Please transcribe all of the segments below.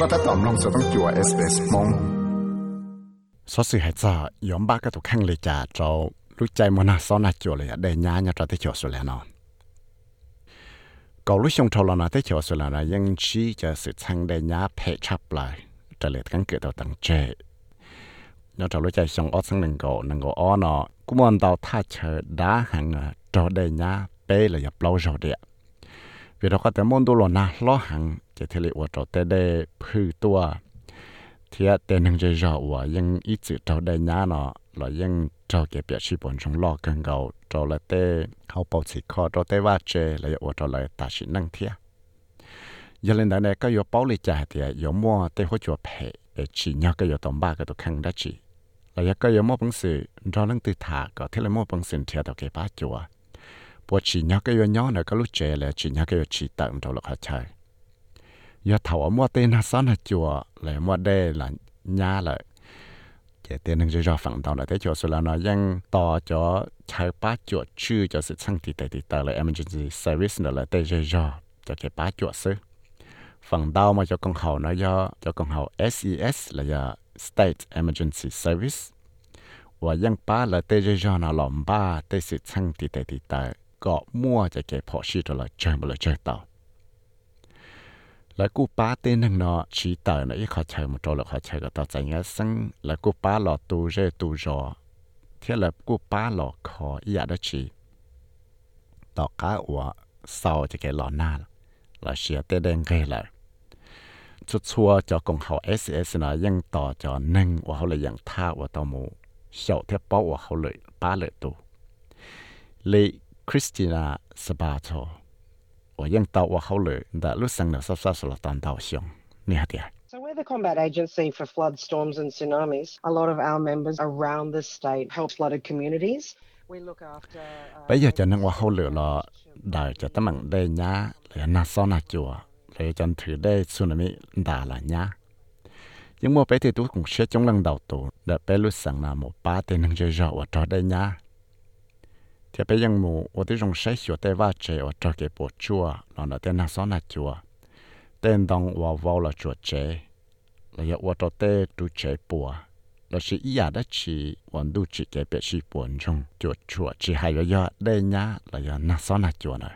ก็ถ้าตอมลงจะต้องจั่ว SBS มงสอสื่อให้จ่ายอมบ้าก็ถูกแข่งเลยจ่าเจ้ารู้ใจมันน่ะซ้อนน่ะจั่วเลยได้ย้ายเนี่ยเราได้เขียวสุดแล้วเนาะก็รู้ชงทอลน่ะได้เขียวสุดแล้วนะยังชี้จะสื่อทางได้ย้ายเพชับเลยจะเลยกันเกิดเอาตั้งเจเราจะรู้ใจชงออสังหนึ่งก็อ้อเนาะกูมันเตาท่าเชิดด้าหังเราได้ย้ายเป้เลยอย่าเปล่าเราเดียvì đó có thể môn đồ na lo hàng chỉ thể liệu cho tới đây phư tua thì tên hàng chơi rõ và ยัง ít sự trâu đây nhá nó là ยัง trâu cái việc chỉ bọn chúng lo cần gạo trâu là tê họ bảo chỉ khó trâu tê va chê là ở trâu lại ta chỉ năng thiệt giờ lên đây này có yếu bảo lý trả thì yếu mua tê hỗ trợ phe để chỉ nhau cái yếu tầm ba cái tổ khăn đã chỉ là có yếu mua bằng sự cho năng từ thả có thể là mua bằng sự thiệt đầu cái ba chùa bộ chỉ nhớ cái nhỏ này có lúc trẻ là chỉ nhớ cái chỉ tận đầu lộc hạt trời giờ thầu ở mua tên hạt sáng hạt chùa là mua đây là nhà lại cái tênនឹងcho phẳng đầu là thế chùa số là nó ยัง ต่อ cho ใช้ป้าจวดชื่อ cho sự sang thì tại là emergency service là thế cho cáiป้าจวดซื้อ phẳng đầu mà cho con hậu nó cho con hậu SES là state emergency service và ยัง ป้า là thế nó làm ba thế sự sang thì tạiก็มั่วจะเก็บพอชีตัวละเจอมาเลยเจอต่อแล้วกูป้าเต้นหนึ่งเนาะชีต่อเนาะอีขอเชิญมาตัวละขอเชิญก็ต่อใจเงี้ยซึ่งแล้วกูป้าหล่อตูเจตูจอเที่ยแล้วกูป้าหล่อคออีอยากได้ชีต่อก้าอัวเศร้าจะเก็บหล่อหน้าแล้วเชียเต้เด้งเกยเลยชุดชัวจอกงเขา SS เนาะยังต่อจอหนึ่งว่าเขาเลยยังท่าว่าต่อหมูเฉาเทียบเป้าว่าเขาเลยป้าเลยตูเลยChristina Sabato 我ยัง到我好累但路上呢稍了当到上你好点 So we're the combat agency for flood, storms and tsunamis. A lot of our members around the state help flooded communities. We look after bây giờ cho nên 我好累了đại cho tấm bằng đây nhá là na so na chùa để cho thử đây tsunami đà là nhá nhưng mà bây thì tôi cũng sẽ trong lần đầu tụ để bây lúc sáng là một ba tên năng chơi rõ ở đây nhá thì bây giờ mù ở đây trong sách sửa tay va chế ở trong cái bộ chua nó tên là số là chua tên đồng vào là chua chế là giờ ở trong đây tu chế bùa là chỉ ý đó chỉ hoàn đủ chỉ cái biệt chỉ buồn trong chua chỉ hay là giờ đây nhá là giờ là số là chua này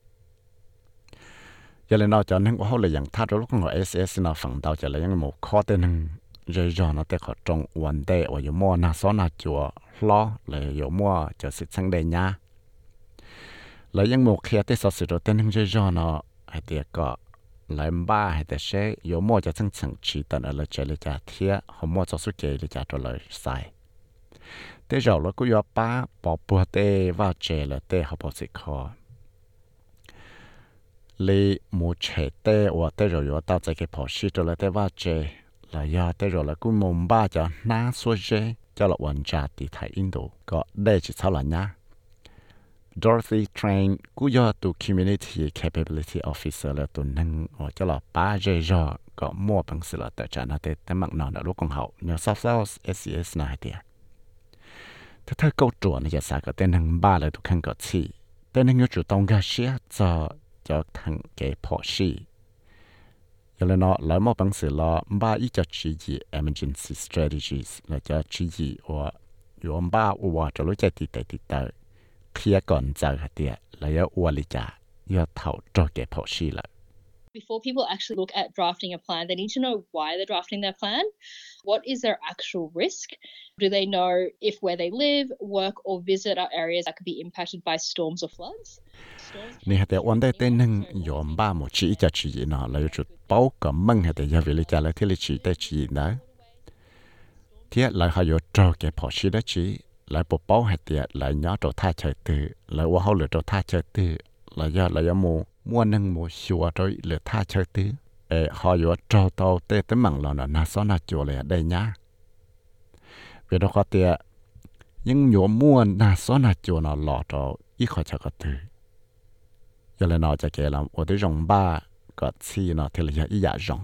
giờ lên đó cho nên họ là dạng thắt lúc ngồi SS nó phẳng đầu cho là những một khó tên rồi nó tới họ trong vấn đề ở chỗ mua na số na chùa lo là chỗ mua cho sự sang đây nha là những một khi tới sự đó tên rồi nó hay tiệt có lại ba hay tiệt sẽ chỗ mua cho sang chỉ tận là chơi là trả thiệt họ mua cho số chơi là trả cho lời sai tới rồi nó cũng có ba bỏ bùa tê vào chơi là tê họ bỏ xịt khó lấy một chế tê và tê rồi có tao chạy cái bỏ xịt rồi là tê vào chơi là do tới rồi là cũng mong ba cho na số dễ cho là hoàn trả thì thấy Indo có đây chỉ sao là nhá Dorothy Train cũng do tụ Community Capability Officer là tụ năng hoặc cho là ba dễ do có mua bằng sự là tại trả nó tới mạng nó là lúc còn hậu nhờ sao SES này thì thế thôi câu chuyện này giả cái tên năng ba là tụ khăn có chi tên năng chủ động ra xía cho thằng cái phò xí giờ là nó lấy một bằng sự là ba ít cho chỉ gì emergency strategies là cho chỉ gì và dùng ba và cho lối chạy thì tới khi còn giờ thì là do và lý trả do thầu cho cái phổ sĩ lại. Before people actually look at drafting a plan, they need to know why they're drafting their plan. What is their actual risk? Do they know if where they live, work, or visit are areas that could be impacted by storms or floods? Nè hạt vấn đề tên năng dùng ba một chỉ cho chỉ gì nó là chút bao cầm măng hạt giờ vì lý trả lại thì lý chỉ tới chỉ đó. Thế lại họ dùng cho cái phổ sĩ đó chỉ lại bộ bao hạt lại nhớ trâu tha chơi từ lại qua họ lựa trâu tha chơi từ là do mua năng mua xua rồi lựa tha chơi từ họ dùng trâu tàu tê tới mảng là nó số nào chùa lại đây nhá vì đó có tiệt nhưng nhổ mua na số nào chùa nó lọt trâu ít khỏi cho cái từ giờ là nóจะkể làm ở đây rong ba có chi nó thì là giờ ít giả rong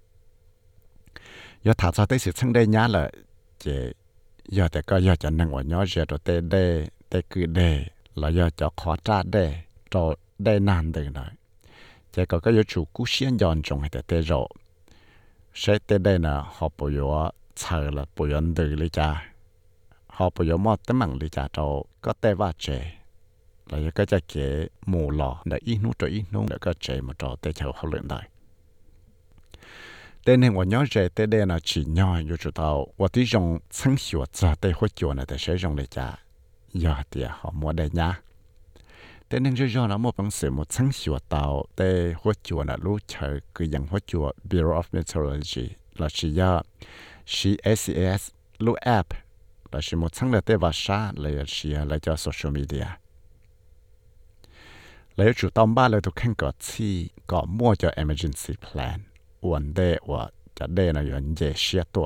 giờ thả ra tới sự sang đây nhá là chỉ giờแต่ก็giờ cho năng ở nhỏ giờ rồi tê đê tê cứ đê là giờ cho khó trả đê rồi đê nan đê này chỉ có cái chủ cú xiên giòn trong hay tê rồi sẽ tới đây là họ bây giờ chờ là bây giờ từ lý cha họ bây giờ mất tấm bằng lý cha cho có thể va chế là cái cái cái mù lò để ít nút cho ít nút để cái chế mà cho tới chờ họ luyện đời tên này 我 nhớ về tới đây là chỉ nhỏ有知道我的用成学者对会做呢的是用理家有的好没得呀tên này就nó một bằng sự một成学到对会做呢路车个样会做 Bureau of Meteorology là chỉ ya CAS 路 app là chỉ một成了对话啥来是来叫 social media 来主到บ้านเลยทุกขั้นก็ที่ก็มั่วจะ emergency planวันเดว่าจะได้นะอย่างเยเชียตัว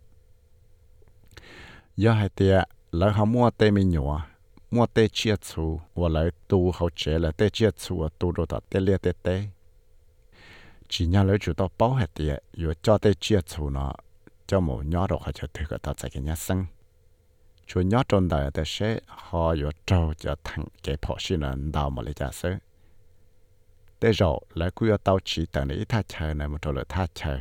ย่อให้เตียแล้วเขามั่วเตมีหนัวมั่วเตเชียชูว่าเลยตูเขาเจแล้วเตเชียชูตูโดดเตเลียเตเตจีน่าเลยจุดต่อเป้าให้เตียอยู่จอเตเชียชูเนาะเจ้าหมูย่อดอกเขาจะถือกับตัวใจกันยัดซึ่งชวนย่อจนได้แต่เช่เขาอยู่โจจะทั้งเก็บพอชินันดาวมาเลยจ้าซึ่งแต่เราแล้วกูจะเอาชีแต่ในท่าเชยในมันตัวเลยท่าเชย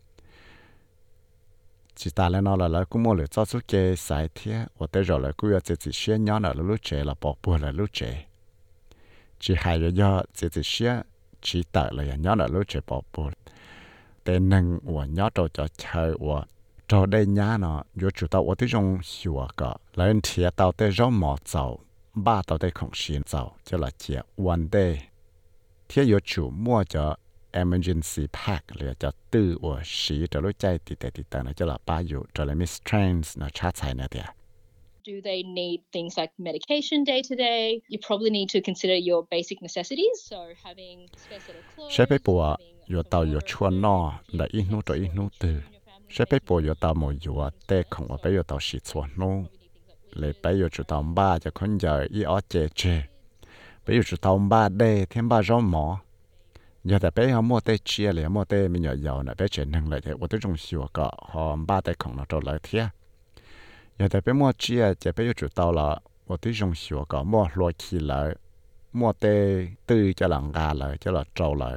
chỉ ta lên nó là cũng mua được cho số kê sai thế, và tới rồi là cũng chỉ xuyên nhỏ là lúc trẻ là bỏ bùa là lúc trẻ, chỉ hai cái do chỉ xuyên chỉ tại là nhỏ là lúc trẻ bỏ bùa, tên nâng và nhỏ trâu cho chơi và trâu đây nhá nó, dù chủ tàu ở tới trong hiểu cả, là anh thiệt tàu tới trong mỏ dầu, ba tàu tới không xuyên dầu, cho là chỉ one day, thế dù chủ mua cho emergency pack เลยจะตื้อว่าสีจะรู้ใจติดแต่นะจะหลับป้าอยู่จะเลยมิสเทรนส์นะชาติไทยนะเดีย Do they need things like medication day to day? You probably need to consider your basic necessities. So having spare set of clothes. ใช้ไปปัวอยู่เตาอยู่ชวนนอได้อีนู้ตัวอีนู้ตื้อใช้ไปปัวอยู่เตาหมอยู่เตะของว่าไปอยู่เตาสีชวนนู้เลยไปอยู่จุดเตาบ้าจะคนใหญ่อีออเจไปอยู่จุดเตาบ้าเด้เทียมบ้าร้อมหมอgiờ tại bé họ mua tê chia lại mua tê mình nhỏ giàu này bé chuyển năng lại thì tôi trong sửa cả họ ba tê không nó trâu lại thế giờ tại bé mua chia chỉ bé chủ tàu là tôi trong sửa cả mua lúa chi lại mua tê tư cho lằng gà lại cho là trâu lại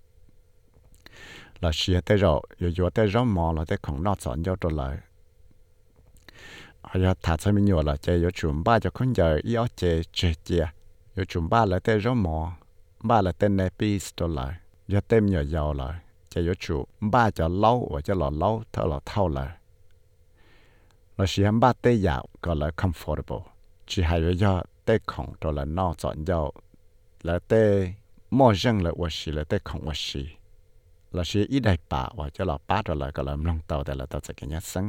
là sửa tê rồi giờ tê rau mò là tê không nó chọn cho trâu lại giờ thà cho mình nhỏ là chỉ giờ chuẩn ba cho con giờ ý ở chỉ chia giờ chuẩn ba là tê rau mò ba là tên này pi store lại, giờ tên nhỏ giàu lại, chỉ có chủ ba cho lâu và cho lọ lâu thở lọ thâu lại, là chỉ ham ba tê giàu gọi là comfortable, chỉ hay là do tê khổng rồi là no chọn giàu, là tê mua răng là vật gì là tê khổng vật gì, là chỉ ít đại bảo và cho lọ bát rồi là gọi là nông tàu để là tàu sẽ cái nhát sinh.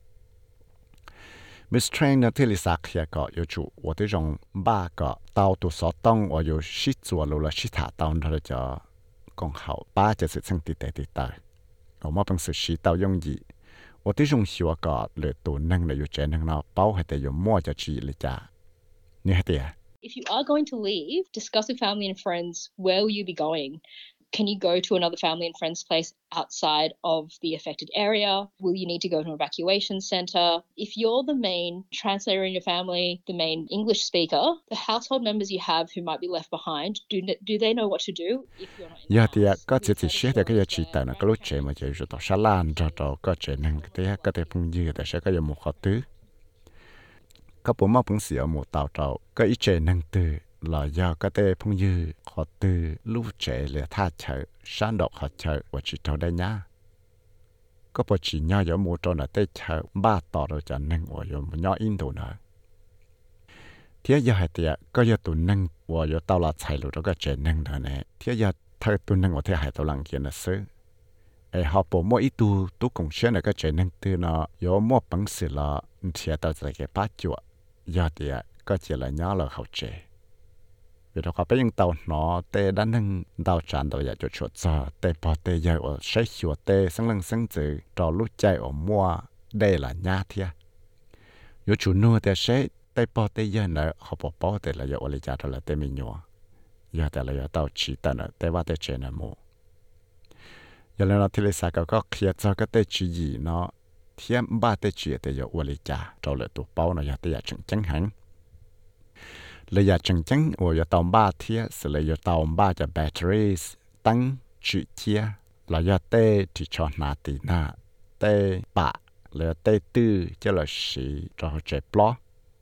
Miss Train ที่ลิซ่าเขียก็อยู่จู่ว่าที่รงบ้าก็เตาตัวสอต้องว่าอยู่ชิจัวรู้ละชิถาเตาเราจะกองเขาป้าจะสื่อสังติดแต่ออกมาเป็นสื่อชีเตายงยีว่าที่รงชัวก็เหลือตัวนั่งในอยู่เจนั่งเราเป้าให้แต่อยู่มั่วจะจีเลยจ้านี่ให้เตีย If you are going to leave, discuss with family and friends where will you be going. Can you go to another family and friends place outside of the affected area? Will you need to go to an evacuation center? If you're the main translator in your family, the main English speaker, the household members you have who might be left behind, do they know what to do if you're not in the house? Có chỉ xét cái giá trị tại nó có lúc trẻ mà chỉ rồi tao xả lan cho có trẻ năng cái thể phun dư tại sẽ có một khó tứ. Có bộ máu phun xỉa một tàu trâu có ít trẻ năng từ là do cái tê phong dư họ từ lúc trẻ là tha chợ sáng đọc họ chợ và chỉ trâu đây nhá có bộ chỉ nhau giống một trâu là tê chợ ba tỏ rồi cho nên và giống một nhau in đồ nữa thế giờ hai tiệt có giờ tụi nâng và giờ tao là chạy lụt cái trẻ nâng nữa nè thế giờ thay tụi nâng và thế hai tao làm kia là xứ họ bộ mỗi ít tu cũng xuyên là cái trẻ nâng từ nó có mỗi bằng sự là thì tao sẽ cái bát chuột giờ tiệt có chỉ là nhau là học trẻ vì đó có bây giờ tàu nó tê đã nâng tàu tràn tàu giờ cho chuột giờ tê bỏ tê giờ ở xây chuột tê sáng lưng sáng dữ cho lúc chạy ở mua đây là nhà thia nếu chủ nuôi tê xây tê bỏ tê giờ nữa họ bỏ tê là giờ ở lại trả là tê mình nhỏ giờ tê là giờ tàu chỉ tận là tê vào tê chơi nữa mua giờ là nó thì là sao có kia cho cái tê chỉ gì nó thêm ba tê chỉ tê giờ ở lại trả cho lại tụ bao nó giờ tê giờ chẳng hạnเลยอยากจังว่าจะตอมบ้าเทียสเลยจะตอมบ้าจะแบตเตอรี่ตั้งจุดเทีย là do tê thì cho nà tì nà tê bạ là tê tư chứ là sĩ cho trẻ pló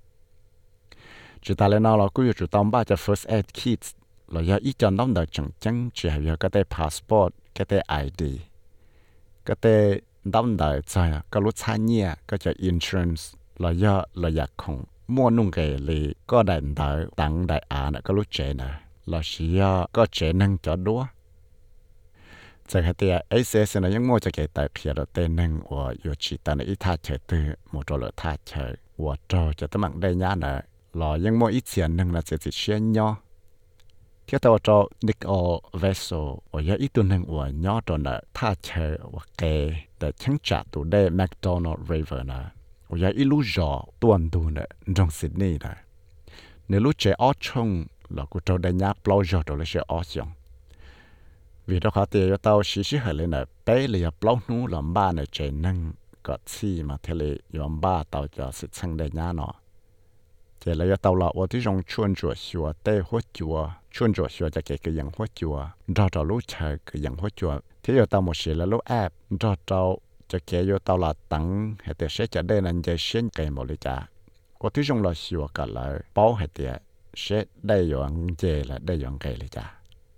chúng ta lên nào là cứ chủ tâm ba cho first aid kits là do ít cho nó đời chẳng chẳng chỉ hay cái tê passport cái tê ID cái tê đóng đời chơi cái lúc xa nhẹ cái cho insurance là do không mua nung cái li có đại đời tặng đại cái lúc trẻ này là chỉ có trẻ năng cho đua在个的 ACS 呢，因为这个代表了对能我有其他的一他车的，莫做了他车，我做就他们的伢呢，老因为以前能呢就是先nhau，ที่ตัว做那个 vessel， 我要一顿能我nhau做呢他车我给的清查ตัว的 McDonald River 呢，我要一路绕端度呢，从 Sydney 呢，你路在澳冲，老古做的伢包绕到了是澳上。vì đó họ tiền cho tao xí hơi lên là bé là bao nú làm ba này chơi năng có chi mà thế là làm ba tao cho sự sang đây nhá nó chỉ là tao là tôi tí trong chuyên chùa xùa tê hóa chùa chuyên chùa xùa cho cái dạng hóa chùa cho lúc chơi cái dạng hóa chùa thế giờ tao một xí là lúc app cho cái giờ tao là tặng hay để sẽ cho đây là chơi xuyên cái một lý trả tôi tí trong là xùa cả là bao hay để sẽ đây dạng chơi là đây dạng cái lý trả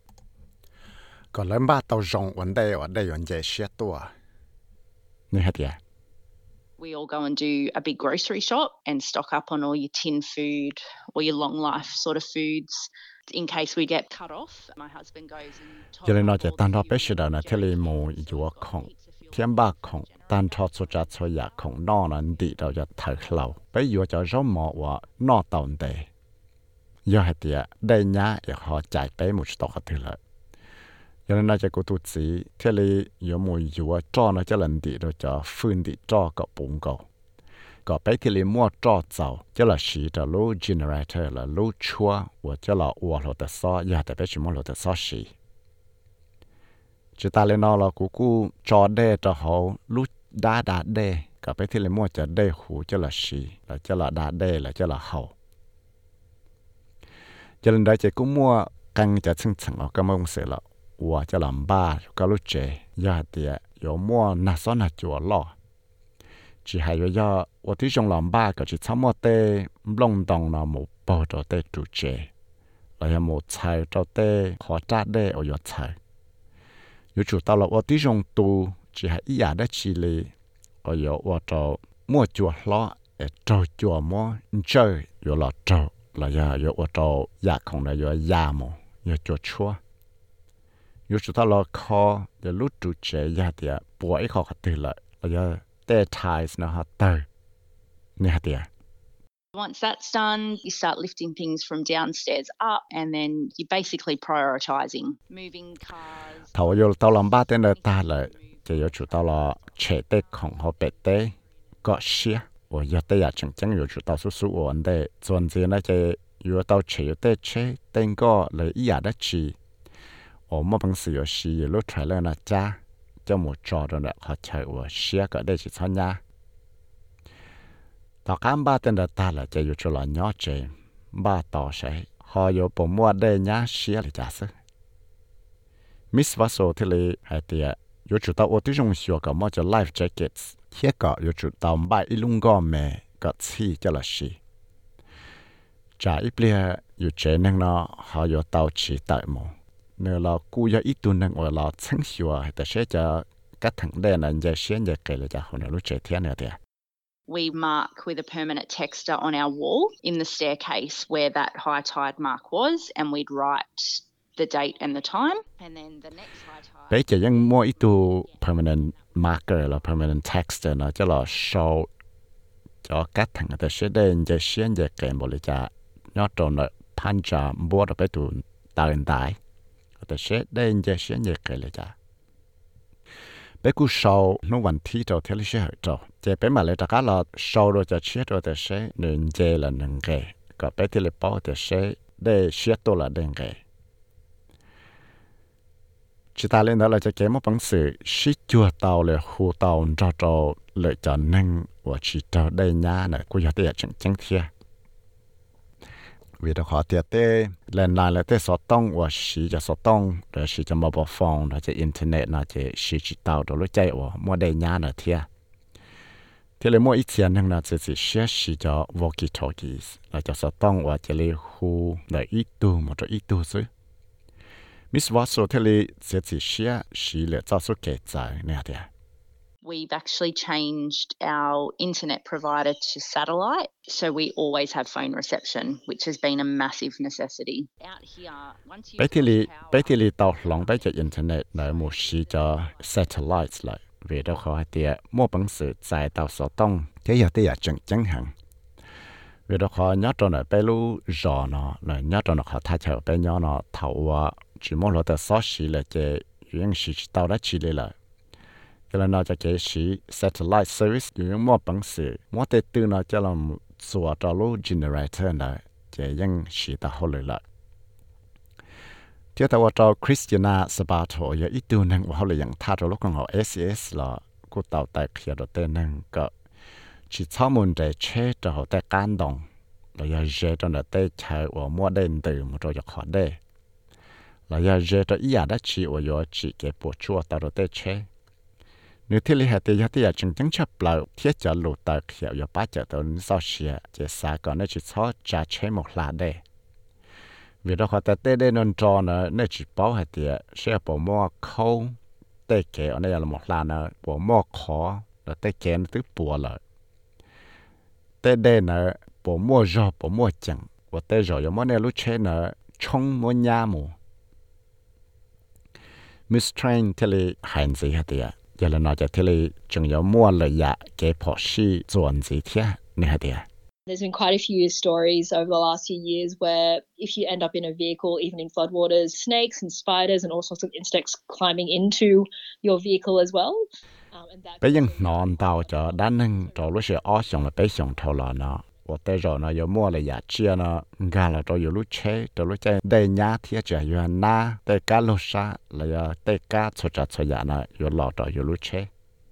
còn lớn ba tàu rong vấn đề ở đây vấn đề xe tua như hết ya. We all go and do a big grocery shop and stock up on all your tin food or your long life sort of foods in case we get cut off. My husband goes and cho nên nó chỉ tan ra bé sẽ đào là thế là mù dùa không thiên ba không tan cho số trả số giả không nó là đi đâu cho thời lâu bé dùa cho rõ mỏ và nó tàu đề do hết ya đây nhá họ chạy bé một số thứ lợi cho nên nóจะกูตุจีเท่าเลย有冇อยู่ว่าจ้อnóจะหลังดีเราจะฟื้นดีจ้อกับปุ่งก็ไปที่เลยมั่วจ้อเจ้าจะละสีจะรู้ generator ละรู้ชัวว่าจะละวัวเราแต่ซ้ออย่าแต่ไปชิมเราแต่ซ้อสีจะตาเลยนอเรากูจ้อได้จะเขารู้ด่าได้ก็ไปที่เลยมั่วจะได้หูจะละสีแล้วจะละด่าได้แล้วจะละเขาจะเล่นได้จะกูมั่วกังจะซึ่งๆก็ไม่คงเสียละ我จะlàm baก็รู้เจยาเดีย有么那啥那做了只还有要我ที่จงlàm baก็จะทำเตลงตรงนะหมู่ปอตัวเตจุเจแล้วยังหมู่ใช้ตัวเตขอจ้าได้เอาอยู่ใช้อยู่จุดตลอด我ที่จงตู只还一样的ชีเลยเอาอยู่ว่าตัวมั่วจัวล้อตัวจัวมั่วเจออยู่หลอดตัวแล้วยังอยู่ว่าตัวยาของเราอยู่ยามั่วอยู่จัวชัวอยู่สุดท้ายเราขอจะรู้จุดเจียเดียปวดเขาขัดตื่นเลยเราจะเตะไทส์นะฮะเตอเนี่ยเดีย Once that's done, you start lifting things from downstairs up, and then you're basically prioritising moving cars. ถ้าว่าอยู่ตอนลำบากเต้นเลยตาเลยจะอยู่จุดตอนเราเฉดเตะของเขาเป็ดเตะก็เสียว่าอยู่เตะอยากจังอยู่จุดตอนสู้ๆวันเตะส่วนที่นั่นจะอยู่ตอนเฉดเตะเฉดเต้นก็เลยอยากได้ชี我们平时有时有路出来那家，就没找到了，好吃我写个的去参加。到干巴等的大了，就有出了鸟子，巴到谁，好有不摸的伢写了假是。Miss ว่า说ที่เลยไอ้เดีย有จุด到我ที่中学个么叫 life jackets， เ个有จุด到买一笼个咩个气叫了是。จ่ายอีเปลี่ยอยู่เจนึงเนาะเขาอยู่เตาชีเตาหมู nếu là cú ya ít tuần năng ở là sáng sủa thì sẽ cho các thằng đen là giờ sáng giờ kể là cho họ lúc trẻ thế này đấy. We mark with a permanent texter on our wall in the staircase where that high tide mark was, and we'd write the date and the time, and then the next high tide. Bây giờยังmua ít tu permanent marker là permanent texter nó cho là show cho các thằng thì sẽ đen giờ sáng giờ kể một lời cho nó tròn là punch bua được cái tu tàn tải.แต่เช็ดได้ยังจะเช็ดยังไงเลยจ้ะไปกูโชว์นู่นวันที่เราเที่ยวเช็ดเราจะไปมาเลยแต่ก็เราโชว์เราจะเช็ดเราแต่เช็ดหนึ่งเจละหนึ่งเกก็ไปที่เลยป้อแต่เช็ดได้เช็ดตัวละหนึ่งเกจิตาเล่นแล้วเราจะเก็บมาปังสื่อชิจัวเตาเลยหูเตาเราเลยจะนึ่งว่าชิตาได้ยาเนี่ยกูอยากได้จังเทีย vì đó họ tiệt tê lần này là tê số tông và sử cho số tông rồi sử cho mobile phone rồi cho internet nó chỉ sử chỉ tàu rồi lúc chạy và mua đầy nhà nữa thiệt thì lấy mua ít tiền hơn là chỉ sử cho walkie talkies là cho số tông và chỉ lấy khu là ít tu một chỗ ít tu chứ Miss Watson thì lấy chỉ sử là cho số kẹt dài nè thiệt We've actually changed our internet provider to satellite, so we always have phone reception, which has been a massive necessity. Out here, once you bây thì tàu lòng bây giờ internet là một sử cho satellite lại vì đó họ thì mua bằng sự giải tàu số tông thế giờ thì chẳng hạn vì đó họ nhớ cho nó bây lu rõ nó là nhớ cho nó họ thay theo bây nhớ nó thầu chỉ mua lô tờ số sử là chỉ những sử tàu đã chỉ lại cho nên nó cho cái sử satellite service những mua bằng sự mua tê tư nó cho làm sửa cho lô generator này chỉ những sử tàu họ lạiที่ตัวเจ้าคริสตินาสบาโตอย่าอีตัวนึงว่าเขาเลยยังท่าตัวลูกของเขา SES ละกูเต่าแต่เขียนตัวนึงก็ชิข้อมูลได้เชื่อตัวเขาแต่การดองเราอย่าเจอตัวนั้นแต่ใช้ว่ามั่วเดินตื่นมันจะอยากขอได้เราอย่าเจอตัวอีอย่างได้ชีว่าอย่าชีเก็บปวดชั่วตัวแต่เชื่อนึกที่เลยเหตุที่อยากจึงชับเปล่าที่จะหลุดตัวเขียวอย่าป้าเจอตัวนี้เศร้าเสียจะสาก่อนได้ชิข้อจะเชื่อหมดละได้vì đó họ ta tê đê nôn tròn nữa nên chỉ bảo hạt tiệt sẽ bỏ mua khâu tê kẻ ở đây là một lần nữa bỏ mua khó là tê kẻ nó tức bùa lại tê đê nữa bỏ mua rau bỏ mua chẳng và tê rồi giống như lúc chơi nữa冲mua nhà mù Miss Train thì là hành gì hạt tiệt giờ là nói cho thì là chừng giống mua lợi dạ cái bỏ xí chuẩn gì thế này hạt tiệt There's been quite a few stories over the last few years where if you end up in a vehicle, even in floodwaters, snakes and spiders and all sorts of insects climbing into your vehicle as well. Bây giờ nón tàu cho đan nâng cho lúc sẽ ở xong là bây giờ thâu là nó, và tới rồi nó có mua là giá chia nó, gà là cho lúc chế đây nhá thì chỉ là na, tới cá lô sa là tới cá cho giá nó, có lọ cho lúc chế.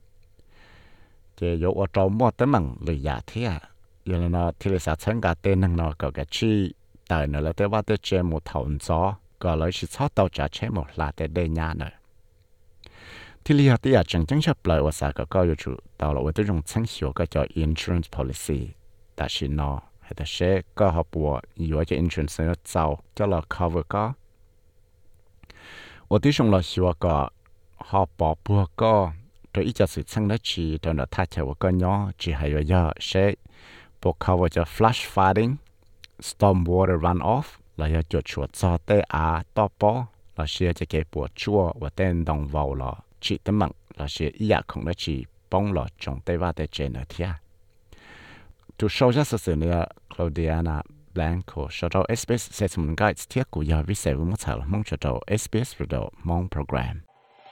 Thì có ở trong mua tới măng là giá thì giờ là nó thì là sáng cả tên nó có cái chi tại nó là tới bắt tới chơi một thầu gió có lấy chỉ sáu tàu trả chế một là tới đây nhà nữa thì là thì chẳng chấp lại và sao có yêu chủ tàu là với tới dùng sáng hiệu cái cho insurance policy tại vì nó hay là sẽ có họ bùa nhiều cái insurance nó giàu cho là cover có và tới dùng là hiệu có họ bỏ bùa có rồi ít cho sự sáng đó chỉ cho nó thay theo cái nhỏ chỉ hay là do sẽ bộ cover cho flash flooding, storm water runoff là cho chuột cho tê to bó là sẽ cho cái bộ chua và tên đồng vào là chỉ tấm mặn là sẽ ý không nó chỉ bông là trong tê va tê trên ở thia. To show just sự nữa Claudiana Blanco cho cho SBS Settlement Guides thiết của nhà viết sẽ với một thảo mong cho cho SBS Radio mong program.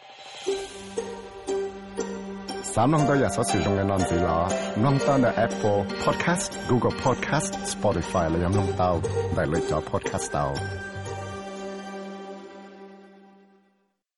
Sám nông tôi sẽ sử dụng cái nón gì là nông tao là Apple Podcast, Google Podcast, Spotify là nông tao đại lựa chọn podcast tao.